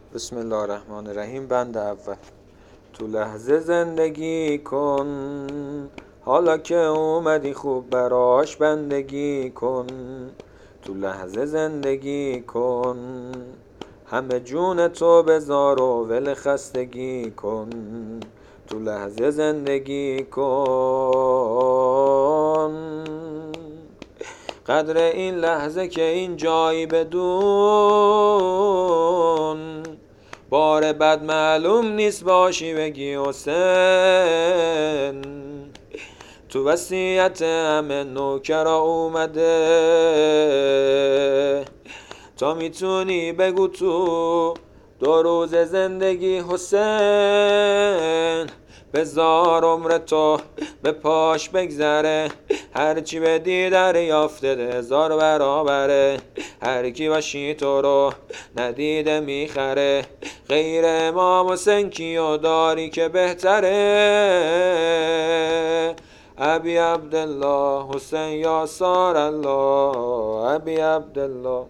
بسم الله الرحمن الرحیم. بند اول. تو لحظه زندگی کن، حالا که اومدی خوب براش بندگی کن. تو لحظه زندگی کن، همه جون تو بذار و ول خستگی کن. تو لحظه زندگی کن، قدر این لحظه که این جایی بدون، بار بد معلوم نیست باشی بگی حسین. تو وصیت همه نوکرا اومده، تا میتونی بگو تو 2 روز زندگی حسین. بذار عمر تو به پاش بگذره، هرچی بدی دریافته 1000 برابره. هر کی باشی تو رو ندیده میخره، غیر امام حسین کیو داری که بهتره؟ ابی عبدالله حسین یا سار الله، ابی عبدالله.